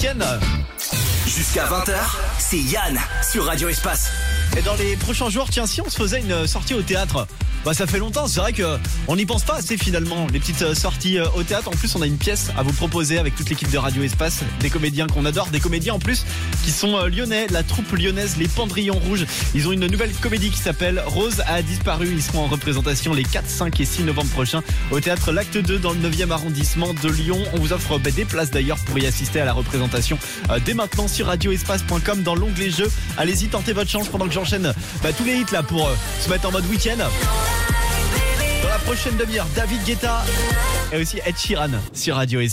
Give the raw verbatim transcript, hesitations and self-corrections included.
week-end. Jusqu'à vingt heures, c'est Yann sur Radio Espace. Et dans les prochains jours, tiens, si on se faisait une sortie au théâtre, bah ça fait longtemps, c'est vrai que on n'y pense pas assez finalement, les petites sorties au théâtre. En plus, on a une pièce à vous proposer avec toute l'équipe de Radio Espace, des comédiens qu'on adore, des comédiens en plus qui sont lyonnais, la troupe lyonnaise Les Pendrillons Rouges. Ils ont une nouvelle comédie qui s'appelle Rose a disparu. Ils seront en représentation les quatre, cinq et six novembre prochains au théâtre L'Acte deux dans le neuvième arrondissement de Lyon. On vous offre bah, des places d'ailleurs pour y assister à la représentation euh, dès maintenant sur radio espace point com dans l'onglet jeux. Allez-y, tentez votre chance pendant que j'enchaîne bah, tous les hits là pour euh, se mettre en mode week-end. Dans la prochaine demi-heure, David Guetta et aussi Ed Sheeran sur Radio Espace.